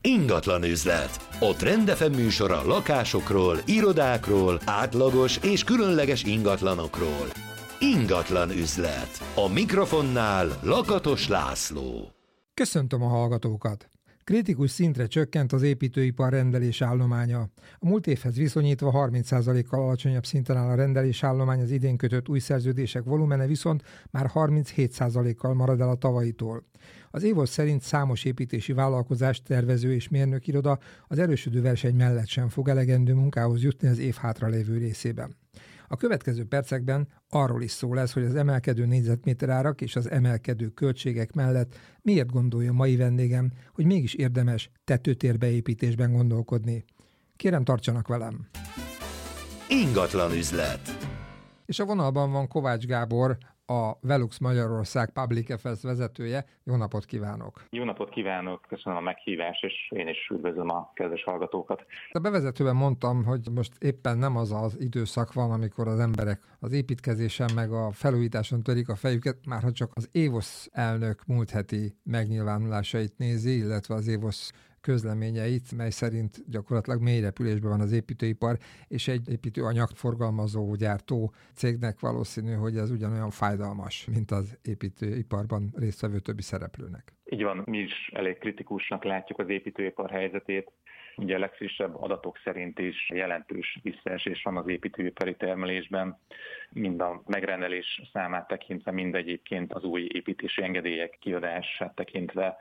Ingatlan üzlet. A Trend FM műsora lakásokról, irodákról, átlagos és különleges ingatlanokról. Ingatlan üzlet. A mikrofonnál Lakatos László. Köszöntöm a hallgatókat! Kritikus szintre csökkent az építőipar rendelésállománya. A múlt évhez viszonyítva 30%-kal alacsonyabb szinten áll a rendelésállomány, az idén kötött új szerződések volumene viszont már 37%-kal marad el a tavalyitól. Az Évosz szerint számos építési vállalkozás, tervező és mérnökiroda az erősödő verseny mellett sem fog elegendő munkához jutni az év hátralévő részében. A következő percekben arról is szó lesz, hogy az emelkedő négyzetméterárak és az emelkedő költségek mellett miért gondolja mai vendégem, hogy mégis érdemes tetőtérbeépítésben gondolkodni. Kérem, tartsanak velem! Ingatlan üzlet. És a vonalban van Kovács Gábor, a Velux Magyarország Public Affairs vezetője. Jó napot kívánok! Jó napot kívánok, köszönöm a meghívást, és én is üdvözlöm a kedves hallgatókat. A bevezetőben mondtam, hogy most éppen nem az időszak van, amikor az emberek az építkezésen meg a felújításon törik a fejüket, már ha csak az Évosz elnök múlt heti megnyilvánulásait nézi, illetve az Évosz közleményeit, mely szerint gyakorlatilag mély repülésben van az építőipar, és egy építőanyag forgalmazó, gyártó cégnek valószínű, hogy ez ugyanolyan fájdalmas, mint az építőiparban résztvevő többi szereplőnek. Így van, mi is elég kritikusnak látjuk az építőipar helyzetét. Ugye a legfrissebb adatok szerint is jelentős visszaesés van az építőipari termelésben, mind a megrendelés számát tekintve, mind egyébként az új építési engedélyek kiadását tekintve.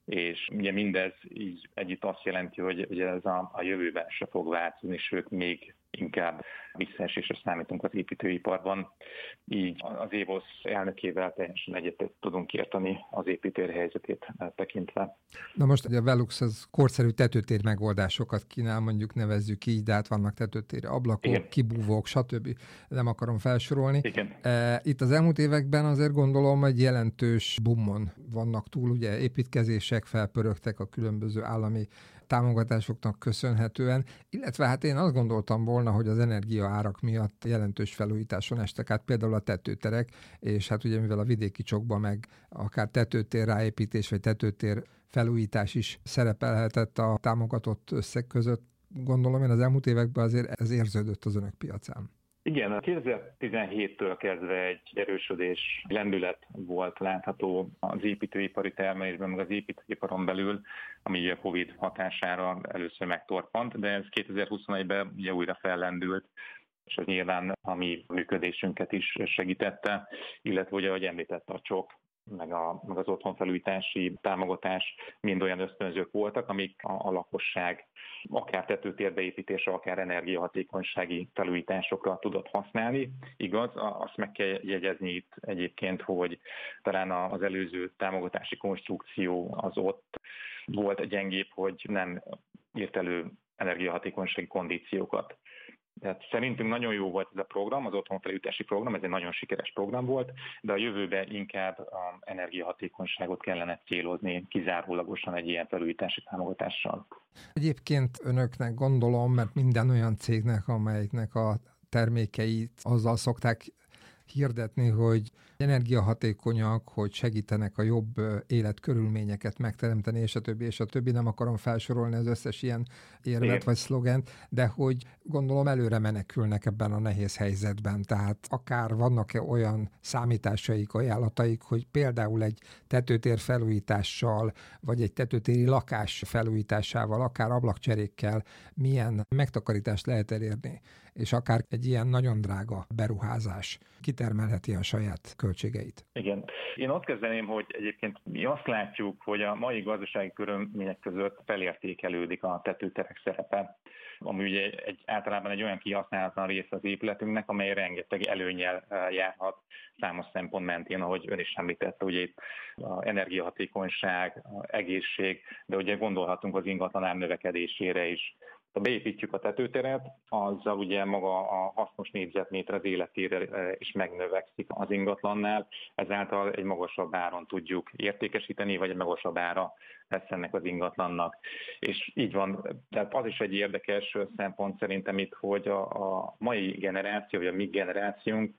És ugye mindez így együtt azt jelenti, hogy ez a jövőben se fog változni, sőt még inkább visszaesésre számítunk az építőiparban. Így az Évosz elnökével teljesen egyet tudunk érteni az építőr helyzetét tekintve. Na most a Velux az korszerű tetőtér megoldásokat kínál, mondjuk nevezzük így, de hát vannak tetőtéri ablakok, igen, kibúvók, stb. Nem akarom felsorolni. Igen. Itt az elmúlt években azért gondolom egy jelentős boomon vannak túl, ugye építkezések felpörögtek a különböző állami támogatásoknak köszönhetően, illetve hát én azt gondoltam volna, hogy az energiaárak miatt jelentős felújításon estek át például a tetőterek, és hát ugye mivel a vidéki csokban meg akár tetőtér ráépítés vagy tetőtér felújítás is szerepelhetett a támogatott összeg között, gondolom én az elmúlt években azért ez érződött az önök piacán. Igen, a 2017-től kezdve egy erősödés, lendület volt látható az építőipari termelésben, meg az építőiparon belül, ami a Covid hatására először megtorpant, de ez 2021-ben ugye újra fellendült, és az nyilván a mi működésünket is segítette, illetve ugye, ahogy említette, a csok, meg az otthonfelújítási támogatás mind olyan ösztönzők voltak, amik a lakosság akár tetőtérbeépítésre, akár energiahatékonysági felújításokra tudott használni. Igaz, azt meg kell jegyezni itt egyébként, hogy talán az előző támogatási konstrukció az ott volt gyengébb, hogy nem írt elő energiahatékonysági kondíciókat. Tehát szerintünk nagyon jó volt ez a program, az otthonfelújítási program, ez egy nagyon sikeres program volt, de a jövőben inkább az energiahatékonyságot kellene célozni kizárólagosan egy ilyen felújítási támogatással. Egyébként önöknek gondolom, mert minden olyan cégnek, amelyiknek a termékeit azzal szokták hirdetni, hogy energiahatékonyak, hogy segítenek a jobb életkörülményeket megteremteni, és a többi, nem akarom felsorolni az összes ilyen érvet vagy szlogent, de hogy gondolom előre menekülnek ebben a nehéz helyzetben. Tehát akár vannak-e olyan számításaik, ajánlataik, hogy például egy tetőtér felújítással, vagy egy tetőtéri lakás felújításával, akár ablakcserékkel milyen megtakarítást lehet elérni, és akár egy ilyen nagyon drága beruházás kitermelheti a saját költségeit. Igen. Én azt kezdeném, hogy egyébként mi azt látjuk, hogy a mai gazdasági körülmények között felértékelődik a tetőterek szerepe, ami ugye általában egy olyan kihasználatlan része az épületünknek, amely rengeteg előnnyel járhat számos szempont mentén, ahogy ön is említette, ugye itt az energiahatékonyság, egészség, de ugye gondolhatunk az ingatlan ár növekedésére is. Ha beépítjük a tetőteret, azzal ugye maga a hasznos négyzetméter az életére is megnövekszik az ingatlannál, ezáltal egy magasabb áron tudjuk értékesíteni, vagy egy magasabb ára lesz ennek az ingatlannak. És így van, tehát az is egy érdekes szempont szerintem itt, hogy a mai generáció, vagy a mi generációnk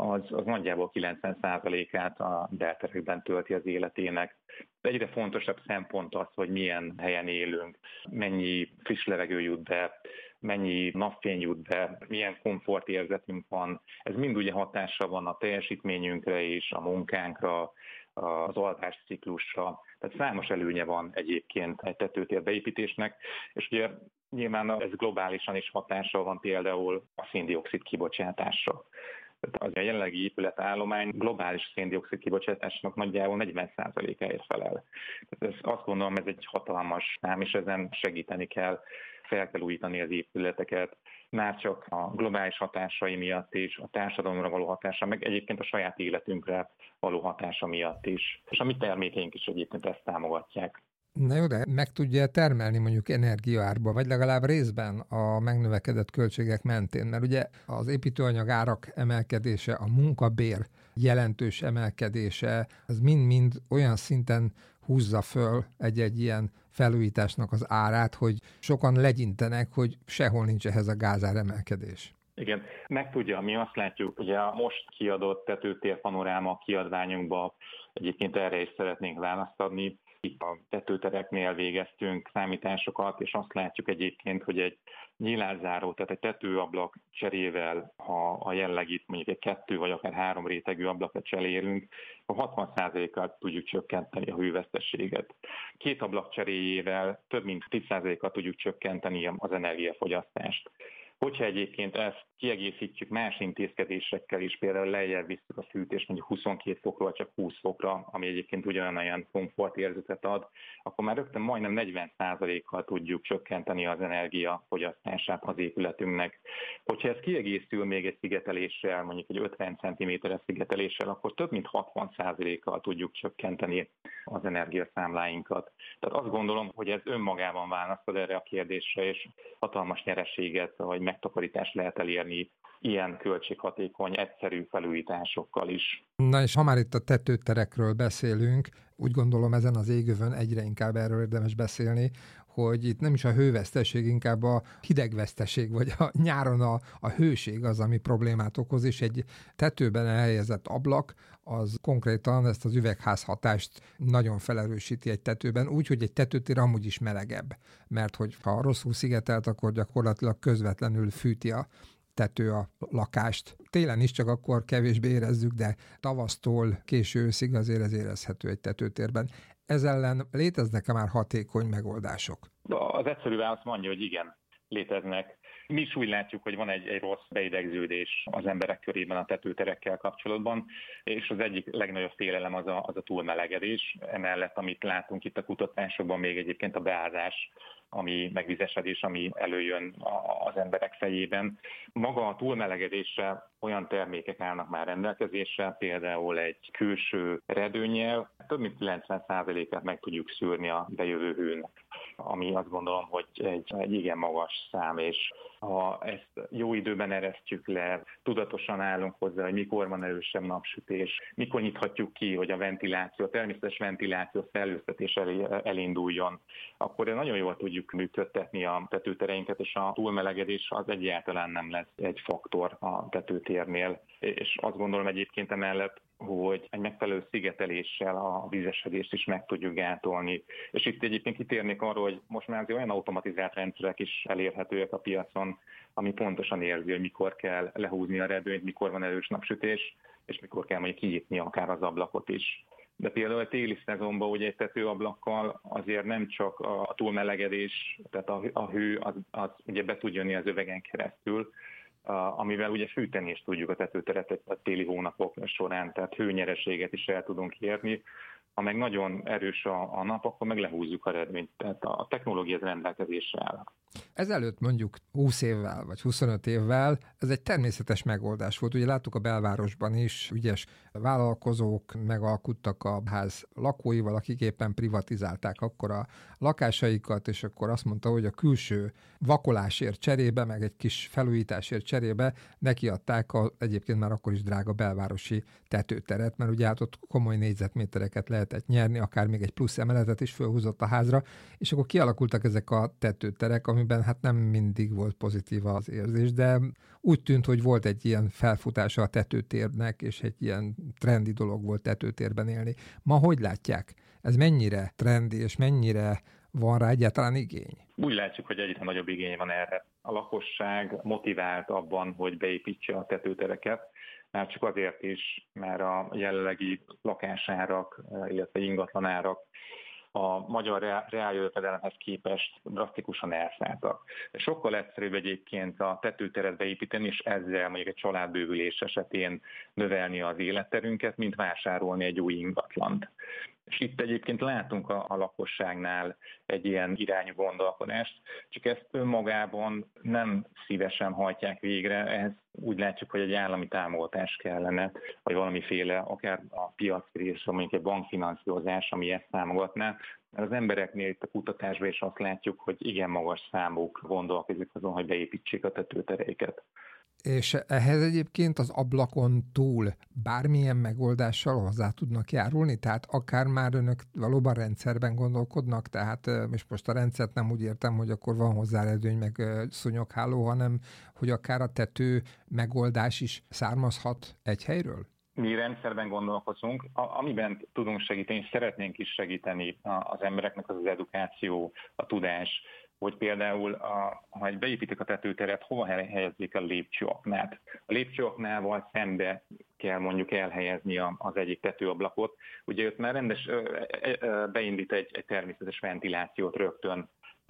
az nagyjából 90%-át a belterekben tölti az életének. Egyre fontosabb szempont az, hogy milyen helyen élünk, mennyi friss levegő jut be, mennyi napfény jut be, milyen komfortérzetünk van. Ez mind ugye hatással van a teljesítményünkre és a munkánkra, az alvásciklusra. Tehát számos előnye van egyébként egy tetőtér beépítésnek, és ugye nyilván ez globálisan is hatással van például a szén-dioxid kibocsátásra. Az a jelenlegi épületállomány globális szén-dioxid kibocsátásnak nagyjából 40%-áért felel. Azt gondolom, ez egy hatalmas szám, és ezen segíteni kell, fel kell újítani az épületeket, már csak a globális hatásai miatt is, a társadalomra való hatása, meg egyébként a saját életünkre való hatása miatt is. És a mi termékeink is egyébként ezt támogatják. Na jó, de meg tudja termelni mondjuk energiaárba, vagy legalább részben a megnövekedett költségek mentén? Mert ugye az építőanyag árak emelkedése, a munkabér jelentős emelkedése, az mind-mind olyan szinten húzza föl egy ilyen felújításnak az árát, hogy sokan legyintenek, hogy sehol nincs ehhez a gázár emelkedés. Igen, meg tudja, mi azt látjuk, ugye a most kiadott tetőtér panoráma kiadványunkba egyébként erre is szeretnénk választ adni. Itt a tetőtereknél végeztünk számításokat, és azt látjuk egyébként, hogy egy nyílászáró, tehát egy tetőablak cserével, ha a jelenlegit mondjuk egy 2 vagy akár 3 rétegű ablakot cserélünk, a 60%-kal tudjuk csökkenteni a hőveszteséget. 2 ablak cseréjével több mint 10%-kal tudjuk csökkenteni az energiafogyasztást. Hogyha egyébként ezt kiegészítjük más intézkedésekkel is, például lejjebb visszük a fűtést mondjuk 22 fokról csak 20 fokra, ami egyébként ugyanolyan komfortérzetet ad, akkor már rögtön majdnem 40%-kal tudjuk csökkenteni az energiafogyasztását az épületünknek. Hogyha ez kiegészül még egy szigeteléssel, mondjuk egy 50 cm-es szigeteléssel, akkor több mint 60%-kal tudjuk csökkenteni az energiaszámláinkat. Tehát azt gondolom, hogy ez önmagában választ ad erre a kérdésre, és hatalmas nyereséget vagy megtakarítást lehet elérni ilyen költséghatékony, egyszerű felújításokkal is. Na és ha már itt a tetőterekről beszélünk, úgy gondolom ezen az égövön egyre inkább erről érdemes beszélni, hogy itt nem is a hőveszteség, inkább a hidegveszteség, vagy a nyáron a hőség az, ami problémát okoz, és egy tetőben elhelyezett ablak, az konkrétan ezt az üvegházhatást nagyon felerősíti egy tetőben, úgy, hogy egy tetőtér amúgy is melegebb, mert hogy ha rosszul szigetelt, akkor gyakorlatilag közvetlenül fűti a tető a lakást. Télen is csak akkor kevésbé érezzük, de tavasztól késő őszig azért ez érezhető egy tetőtérben. Ez ellen léteznek-e már hatékony megoldások? Az egyszerű válasz mondja, hogy igen, léteznek. Mi is úgy látjuk, hogy van egy rossz beidegződés az emberek körében a tetőterekkel kapcsolatban, és az egyik legnagyobb félelem az a túlmelegedés. Emellett, amit látunk itt a kutatásokban, még egyébként a beázás, megvizesedés, ami előjön az emberek fejében. Maga a túlmelegedésre olyan termékek állnak már rendelkezésre, például egy külső redőnnyel több mint 90%-át meg tudjuk szűrni a bejövő hőnek, ami azt gondolom, hogy egy igen magas szám, és ha ezt jó időben eresztjük le, tudatosan állunk hozzá, hogy mikor van erősebb napsütés, mikor nyithatjuk ki, hogy a ventiláció, a természetes ventiláció szellőztetés elinduljon, akkor nagyon jól tudjuk működtetni a tetőtereinket, és a túlmelegedés az egyáltalán nem lesz egy faktor a tetőtérnél. És azt gondolom egyébként emellett, hogy egy megfelelő szigeteléssel a vízesedést is meg tudjuk gátolni. És itt egyébként kitérnék arra, hogy most már olyan automatizált rendszerek is elérhetőek a piacon, ami pontosan érzi, hogy mikor kell lehúzni a redőnyt, mikor van erős napsütés, és mikor kell mondjuk kinyitni akár az ablakot is. De például a téli szezonban ugye egy tetőablakkal azért nem csak a túlmelegedés, tehát a hő az ugye be tud jönni az övegen keresztül, amivel ugye fűteni is tudjuk a tetőteret a téli hónapok során, tehát hőnyereséget is el tudunk érni. Ha meg nagyon erős a nap, akkor meg lehúzzuk a redőnyt, tehát a technológia rendelkezésre áll. Ezelőtt mondjuk 20 évvel, vagy 25 évvel ez egy természetes megoldás volt. Ugye láttuk a belvárosban is, ügyes vállalkozók megalkuttak a ház lakóival, akik éppen privatizálták akkor a lakásaikat, és akkor azt mondta, hogy a külső vakolásért cserébe, meg egy kis felújításért cserébe nekiadták egyébként már akkor is drága belvárosi tetőteret, mert ugye hát ott komoly négyzetmétereket lehet lehetett nyerni, akár még egy plusz emeletet is fölhúzott a házra, és akkor kialakultak ezek a tetőterek, amiben hát nem mindig volt pozitív az érzés, de úgy tűnt, hogy volt egy ilyen felfutása a tetőtérnek, és egy ilyen trendi dolog volt tetőtérben élni. Ma hogy látják? Ez mennyire trendi, és mennyire van rá egyáltalán igény? Úgy látjuk, hogy egyre nagyobb igény van erre. A lakosság motivált abban, hogy beépítse a tetőtereket, már csak azért is, mert a jelenlegi lakásárak, illetve ingatlanárak a magyar reáljövedelemhez képest drasztikusan elszálltak. Sokkal egyszerűbb egyébként a tetőteret beépíteni, és ezzel mondjuk egy családbővülés esetén növelni az életterünket, mint vásárolni egy új ingatlant. És itt egyébként látunk a lakosságnál egy ilyen irányú gondolkodást, csak ezt önmagában nem szívesen hajtják végre, ehhez úgy látjuk, hogy egy állami támogatás kellene, vagy valamiféle, akár a piaci rész, mondjuk egy bankfinanszírozás, ami ezt támogatná. Mert az embereknél itt a kutatásban is azt látjuk, hogy igen magas számuk gondolkozik azon, hogy beépítsék a tetőtereiket. És ehhez egyébként az ablakon túl bármilyen megoldással hozzá tudnak járulni? Tehát akár már önök valóban rendszerben gondolkodnak, tehát és most a rendszert nem úgy értem, hogy akkor van hozzá redőny meg szúnyogháló, hanem hogy akár a tető megoldás is származhat egy helyről? Mi rendszerben gondolkozunk, amiben tudunk segíteni, és szeretnénk is segíteni az embereknek, az edukáció, a tudás, hogy például, ha beépítik a tetőteret, hova helyezzék a lépcsőaknát. A lépcsőaknával szembe kell mondjuk elhelyezni az egyik tetőablakot. Ugye ott már beindít egy természetes ventilációt rögtön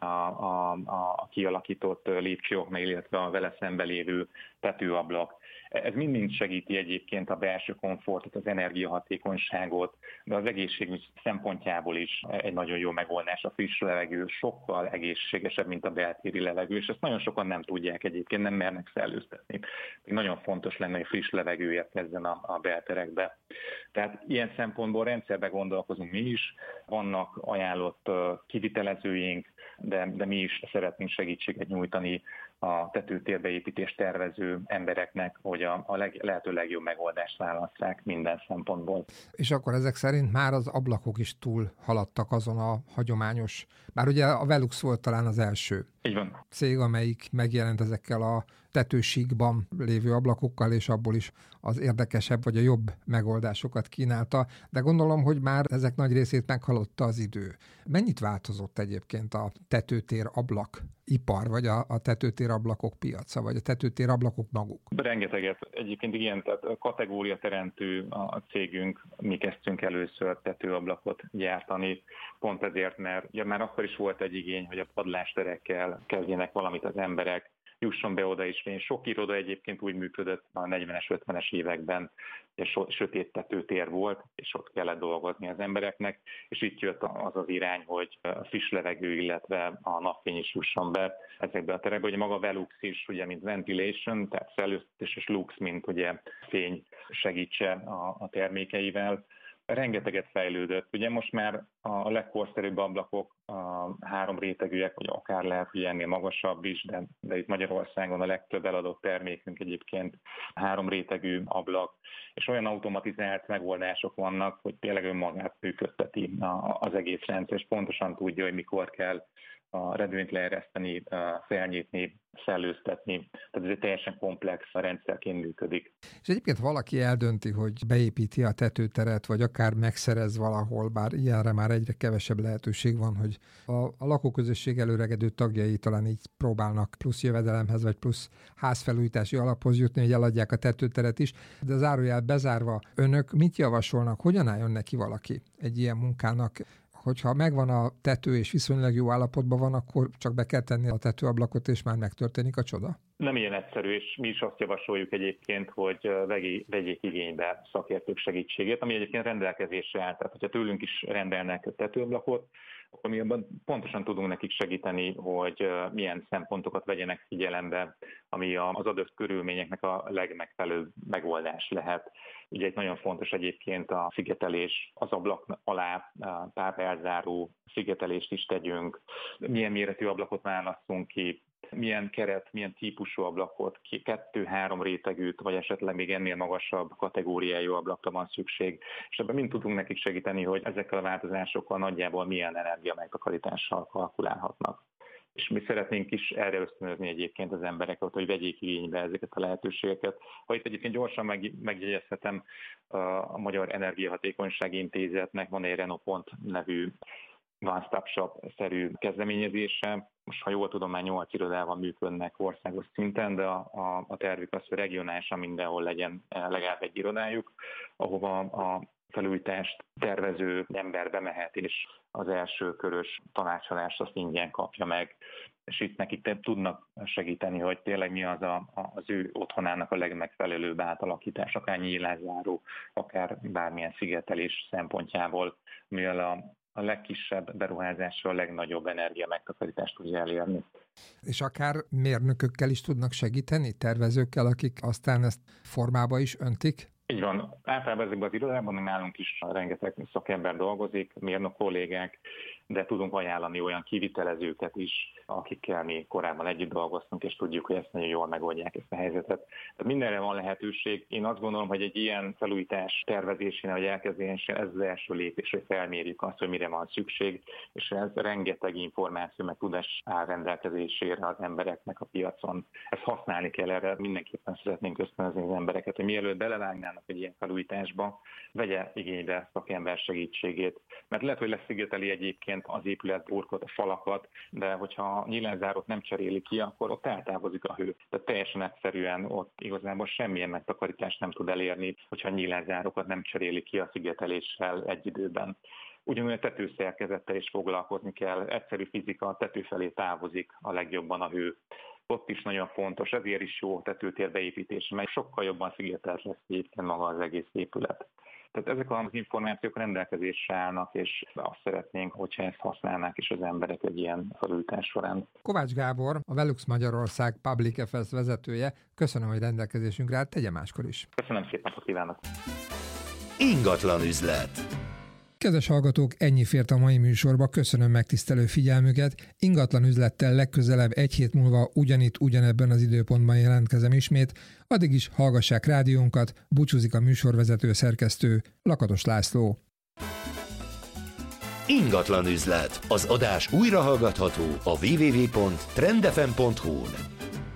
a kialakított lépcsőokna, illetve a vele szembe lévő tetőablak. Ez mind segíti egyébként a belső komfortot, az energiahatékonyságot, de az egészségügy szempontjából is egy nagyon jó megoldás. A friss levegő sokkal egészségesebb, mint a beltéri levegő, és ezt nagyon sokan nem tudják egyébként, nem mernek szellőztetni. Nagyon fontos lenne, hogy friss levegő érkezzen a belterekbe. Tehát ilyen szempontból rendszerbe gondolkozunk mi is, vannak ajánlott kivitelezőink, de mi is szeretnénk segítséget nyújtani a tetőtérbeépítést tervező embereknek, hogy a lehető legjobb megoldást válasszák minden szempontból. És akkor ezek szerint már az ablakok is túl haladtak azon a hagyományos, bár ugye a Velux volt talán az első Így van. cég, amelyik megjelent ezekkel a tetősíkban lévő ablakokkal, és abból is az érdekesebb vagy a jobb megoldásokat kínálta, de gondolom, hogy már ezek nagy részét meghaladta az idő. Mennyit változott egyébként a tetőtér ablak ipar, vagy a tetőtér ablakok piaca, vagy a tetőtér ablakok maguk? Rengeteget. Egyébként igen, tehát kategória teremtő a cégünk, mi kezdtünk először tetőablakot gyártani, pont ezért, mert már akkor is volt egy igény, hogy a padlásterekkel kezdjenek valamit az emberek, jusson be oda is. Sok iroda egyébként úgy működött a 40-es, 50-es években, hogy sötét tetőtér volt, és ott kellett dolgozni az embereknek, és itt jött az az irány, hogy a friss levegő, illetve a napfény is jusson be ezekbe a terekbe. Ugye maga Velux is, ugye, mint ventilation, tehát szellőztetés, és lux, mint ugye fény segítse a termékeivel. Rengeteget fejlődött. Ugye most már a legkorszerűbb ablakok a 3 rétegűek, vagy akár lehet, hogy ennél magasabb is, de itt Magyarországon a legtöbb eladott termékünk egyébként 3 rétegű ablak, és olyan automatizált megoldások vannak, hogy tényleg önmagát működteti az egész rendszer, és pontosan tudja, hogy mikor kell a redőnyt leereszteni, felnyitni, szellőztetni. Tehát ez egy teljesen komplex rendszerként működik. És egyébként valaki eldönti, hogy beépíti a tetőteret, vagy akár megszerez valahol, bár ilyenre már egyre kevesebb lehetőség van, hogy a lakóközösség előregedő tagjai talán így próbálnak plusz jövedelemhez, vagy plusz házfelújítási alaphoz jutni, hogy eladják a tetőteret is. De zárójel bezárva, önök mit javasolnak, hogyan álljon neki valaki egy ilyen munkának? Hogyha megvan a tető és viszonylag jó állapotban van, akkor csak be kell tenni a tetőablakot, és már megtörténik a csoda? Nem ilyen egyszerű, és mi is azt javasoljuk egyébként, hogy vegyék igénybe szakértők segítségét, ami egyébként rendelkezésre áll. Tehát, hogyha tőlünk is rendelnek tetőablakot, akkor mi abban pontosan tudunk nekik segíteni, hogy milyen szempontokat vegyenek figyelembe, ami az adott körülményeknek a legmegfelelőbb megoldás lehet. Ugye egy nagyon fontos egyébként a szigetelés, az ablak alá távelzáró szigetelést is tegyünk, milyen méretű ablakot válasszunk ki, milyen keret, milyen típusú ablakot, 2-3 rétegűt, vagy esetleg még ennél magasabb kategóriájú ablakra van szükség. És ebben mind tudunk nekik segíteni, hogy ezekkel a változásokkal nagyjából milyen energia megtakarítással kalkulálhatnak. És mi szeretnénk is erre ösztönözni egyébként az embereket, hogy vegyék igénybe ezeket a lehetőségeket. Ha itt egyébként gyorsan megjegyezhetem, a Magyar Energiahatékonysági Intézetnek van egy Renopont nevű one-stop shop-szerű kezdeményezése. Most, ha jól tudom, már 8 irodával működnek országos szinten, de a tervük az, hogy regionálisan mindenhol legyen legalább egy irodájuk, ahova a felújítást tervező ember bemehet, és az első körös tanácsadást azt ingyen kapja meg, és itt nekik tudnak segíteni, hogy tényleg mi az ő otthonának a legmegfelelőbb átalakítás, akár nyílászáró, akár bármilyen szigetelés szempontjából, mivel a legkisebb beruházással a legnagyobb energia megtakarítást tudja elérni. És akár mérnökökkel is tudnak segíteni, tervezőkkel, akik aztán ezt formába is öntik? Így van. Általában ezekben az irodában nálunk is rengeteg szakember dolgozik, mérnök kollégák, de tudunk ajánlani olyan kivitelezőket is, akikkel mi korábban együtt dolgoztunk, és tudjuk, hogy ezt nagyon jól megoldják ezt a helyzetet. Tehát mindenre van lehetőség. Én azt gondolom, hogy egy ilyen felújítás tervezésénél, vagy elkezdésén ez az első lépés, hogy felmérjük azt, hogy mire van szükség, és ez rengeteg információ, meg tudás áll rendelkezésére az embereknek a piacon. Ezt használni kell, erre mindenképpen szeretnénk ösztönözni az embereket, hogy mielőtt belevágnának egy ilyen felújításba, vegye igénybe szakember segítségét. Mert lehet, hogy leszigeteli egyébként az épületburkot, a falakat, de hogyha a nyílászárót nem cseréli ki, akkor ott eltávozik a hő. Tehát teljesen egyszerűen ott igazából semmilyen megtakarítást nem tud elérni, hogyha a nyílászárókat nem cseréli ki a szigeteléssel egy időben. Ugyanúgy a tetőszerkezettel is foglalkozni kell. Egyszerű fizika, a tető felé távozik a legjobban a hő. Ott is nagyon fontos, ezért is jó tetőtér beépítése, mert sokkal jobban szigetelt lesz egyébként maga az egész épület. Tehát ezek az információk rendelkezésre állnak, és azt szeretnénk, hogyha ezt használnák is az emberek egy ilyen felújítás során. Kovács Gábor, a Velux Magyarország Public Affairs vezetője. Köszönöm, hogy rendelkezésünkre állt, tegye máskor is. Köszönöm szépen, napot kívánok! Ingatlan üzlet. Kedves hallgatók, ennyi fért a mai műsorba, köszönöm megtisztelő figyelmüket. Ingatlan üzlettel legközelebb egy hét múlva ugyanitt, ugyanebben az időpontban jelentkezem ismét. Addig is hallgassák rádiónkat, búcsúzik a műsorvezető szerkesztő Lakatos László. Ingatlan üzlet. Az adás újra hallgatható a www.trendfm.hu-n.